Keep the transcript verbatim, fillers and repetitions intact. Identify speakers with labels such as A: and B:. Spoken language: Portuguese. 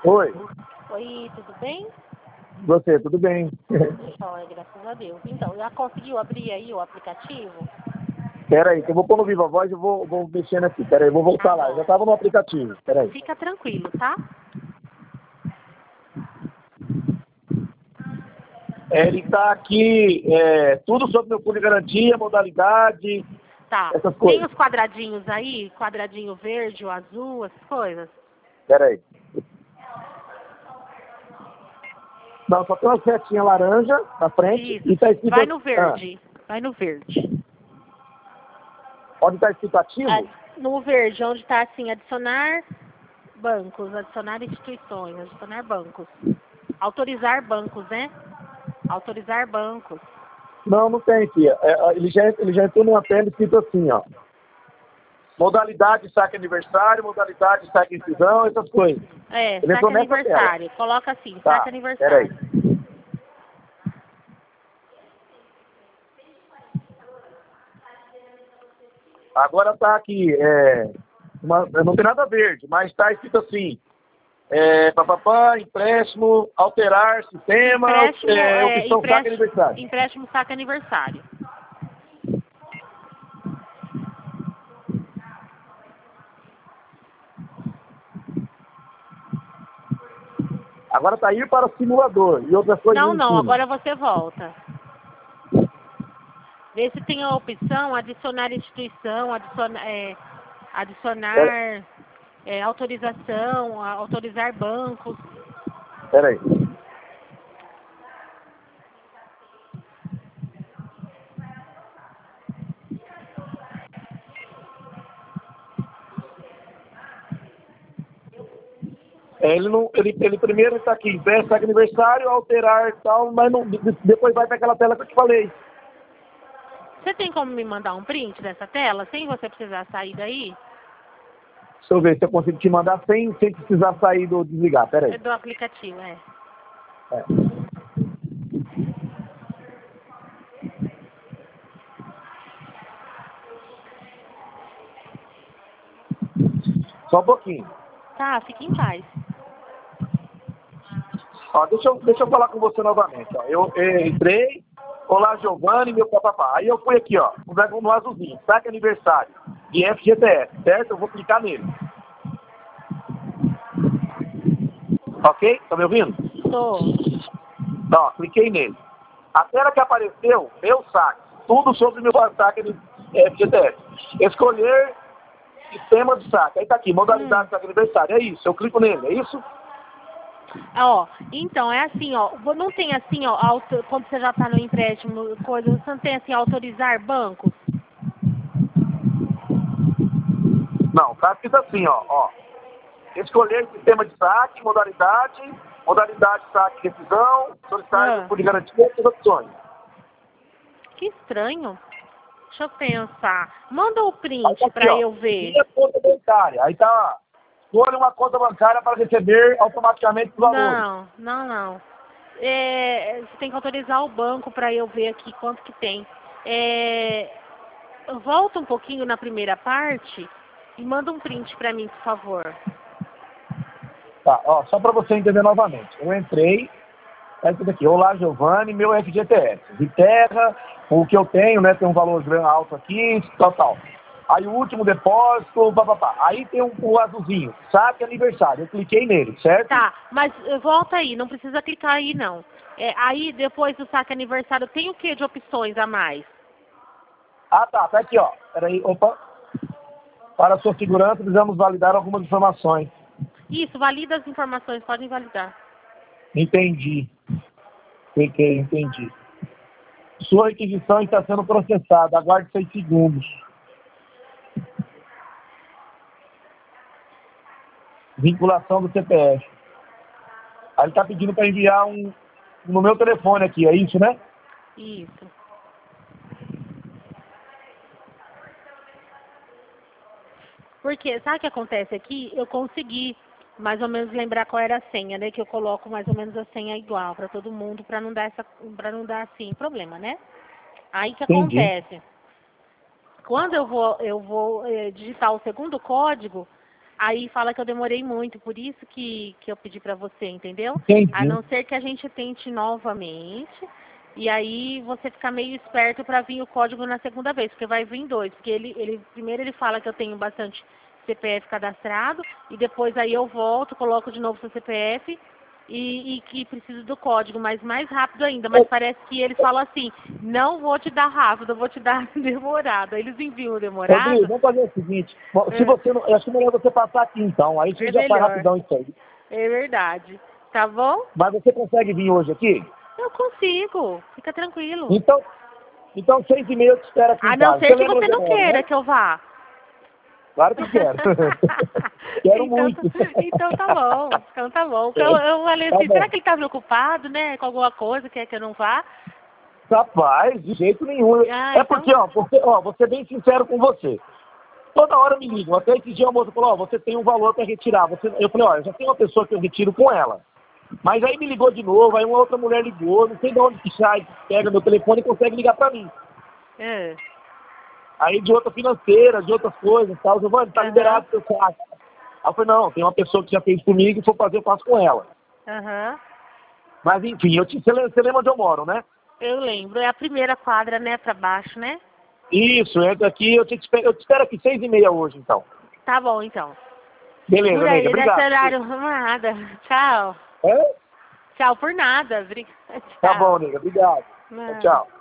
A: Oi,
B: Oi, tudo bem?
A: você, tudo bem?
B: Joia, graças a Deus. Então, já conseguiu abrir aí o aplicativo?
A: Pera aí, que eu vou pôr no Viva Voz e eu vou, vou mexendo aqui. Pera aí, eu vou voltar
B: Tá
A: lá. Eu já
B: bom.
A: estava no aplicativo. Pera aí.
B: Fica tranquilo, tá?
A: É, ele está aqui, é, tudo sobre meu fundo de garantia, modalidade,
B: Tá.
A: essas
B: Tem
A: coisas.
B: os quadradinhos aí? Quadradinho verde, o azul, essas coisas?
A: Pera aí. Não, só tem uma setinha laranja na frente
B: Isso.
A: e está escrito...
B: Vai no
A: Ah,
B: verde. Vai no verde.
A: onde está escrito ativo?
B: Ah, no verde, onde tá assim, adicionar bancos, adicionar instituições, adicionar bancos. Autorizar bancos, né? Autorizar bancos.
A: Não, não tem, filha. É, ele, já, ele já entrou numa tela escrito assim, ó. Modalidade saque aniversário, modalidade saque incisão, essas coisas.
B: É,
A: Ele
B: saque
A: entrou nessa
B: aniversário. Coloca assim,
A: Tá,
B: saque
A: pera aí.
B: aniversário.
A: Agora está aqui, é, uma- não tem nada verde, mas está escrito assim, é, papapá, empréstimo, alterar sistema,
B: Empréstimo,
A: é,
B: é,
A: opção saque
B: empréstimo,
A: aniversário.
B: empréstimo saque aniversário.
A: Agora está ir para o simulador e outras coisas
B: Não,
A: em
B: não,
A: cima.
B: agora você volta. Vê se tem a opção adicionar instituição, adicionar, é, adicionar é, autorização, a- autorizar bancos.
A: Espera aí. É, ele, não, ele, ele primeiro está aqui, empréstimo saque aniversário, alterar e tal, mas não, de- depois vai para aquela tela que eu te falei.
B: Você tem como me mandar um print dessa tela, sem você precisar sair daí?
A: Deixa eu ver se eu consigo te mandar sem, sem precisar sair do desligar, pera
B: É
A: aí.
B: do aplicativo, é.
A: É. Só um pouquinho.
B: Tá, fique em paz.
A: Ó, deixa, eu, deixa eu falar com você novamente. Ó. Eu, eu entrei, olá Giovanni, meu papapá. Aí eu fui aqui, ó, no no azulzinho, saque aniversário de F G T S, certo? Eu vou clicar nele. Ok? Tá me ouvindo?
B: Tô.
A: Então, ó, cliquei nele. A tela que apareceu, meu saque, tudo sobre meu saque de F G T S. Escolher sistema de saque. Aí tá aqui, modalidade
B: Hum.
A: de saque aniversário. É isso, eu clico nele, é isso?
B: Ó, então, é assim, ó, não tem assim, ó, auto, quando você já tá no empréstimo, coisa, você não tem assim, autorizar bancos?
A: Não, tá escrito assim, ó, ó. Escolher sistema de saque, modalidade, modalidade de saque de decisão, solicitar
B: Ah,
A: grupo de garantia e opções.
B: que estranho. Deixa eu pensar. Manda o
A: Aí
B: print
A: tá aqui,
B: pra
A: ó,
B: eu ver.
A: minha conta bancária. Aí tá, escolha uma conta bancária para receber automaticamente os valores.
B: Não, não, não. É, você tem que autorizar o banco pra eu ver aqui quanto que tem. É, volta um pouquinho na primeira parte e manda um print pra mim, por favor.
A: Tá, ó, só para você entender novamente. Eu entrei, tá tudo aqui. Olá, Giovanni, meu F G T S. De terra, o que eu tenho, né, tem um valor grande alto aqui, tal, tal. Aí o último depósito, papapá. Aí tem um, um azulzinho, saque aniversário. Eu cliquei nele, certo?
B: Tá, mas eh, volta aí, não precisa clicar aí não. É, aí depois do saque aniversário tem o que de opções a mais?
A: Ah, tá, tá aqui, ó. Peraí, opa. Para sua segurança, precisamos validar algumas informações.
B: Isso, valida as informações, podem validar.
A: Entendi. Cliquei, entendi. Sua requisição está sendo processada. Aguarde seis segundos. Vinculação do C P F. Aí ele está pedindo para enviar um no meu telefone aqui, é isso, né?
B: Isso. Porque, sabe o que acontece aqui? Eu consegui mais ou menos lembrar qual era a senha, né? Que eu coloco mais ou menos a senha igual para todo mundo, para não dar essa, para não dar assim problema, né? Aí o que
A: Entendi.
B: acontece? Quando eu vou, eu vou eh, digitar o segundo código, Aí fala que eu demorei muito, por isso que, que eu pedi pra você, entendeu?
A: Entendi.
B: A não ser que a gente tente novamente, e aí você ficar meio esperto pra vir o código na segunda vez, porque vai vir dois. Porque ele, ele primeiro ele fala que eu tenho bastante C P F cadastrado, e depois aí eu volto, coloco de novo seu C P F, e, e que preciso do código, mas mais rápido ainda. Mas parece que eles falam assim, não vou te dar rápido, eu vou te dar demorado. Aí eles enviam o demorado.
A: Rodrigo, vamos fazer o seguinte, se
B: É.
A: você não, eu acho que é melhor você passar aqui então, aí você
B: É
A: já faz
B: melhor.
A: rapidão isso aí.
B: É verdade. Tá bom?
A: Mas você consegue vir hoje aqui?
B: Eu consigo. Fica tranquilo.
A: Então, então seis e meia eu te espero aqui
B: A
A: em
B: não
A: casa.
B: ser que
A: lembra
B: você
A: onde eu
B: não
A: moro,
B: queira
A: né?
B: que eu vá.
A: Claro que quero. Quero
B: então,
A: muito.
B: então tá bom. Então tá bom. Porque eu, eu falei
A: Tá
B: assim,
A: bom.
B: será que ele tá preocupado, né? Com alguma coisa, quer que eu não vá?
A: Rapaz, de jeito nenhum.
B: Ah,
A: É
B: então...
A: porque, ó, você, ó, vou ser bem sincero com você. Toda hora me ligam. Até esse dia a moça falou, ó, você tem um valor para retirar. Você... Eu falei, ó, eu já tenho uma pessoa que eu retiro com ela. Mas aí me ligou de novo, aí uma outra mulher ligou, não sei de onde que sai, pega meu telefone e consegue ligar para mim.
B: É.
A: Aí de outra financeira, de outras coisas, tal. Giovanni, tá
B: Aham.
A: liberado seu carro. Aí eu falei, não, tem uma pessoa que já fez comigo, se for fazer, eu faço com ela.
B: Aham.
A: Mas enfim, eu te... você lembra você lembra onde eu moro, né?
B: Eu lembro. É a primeira quadra, né? Pra baixo, né?
A: Isso, entra aqui, eu te espero, eu te espero aqui seis e meia hoje, então.
B: Tá bom, então.
A: Beleza,
B: Por
A: nega,
B: aí, nesse
A: obrigado.
B: horário, nada. Tchau.
A: É?
B: Tchau por nada. Obrigada.
A: Tá
B: Tchau.
A: bom, nega, obrigado.
B: Não.
A: Tchau.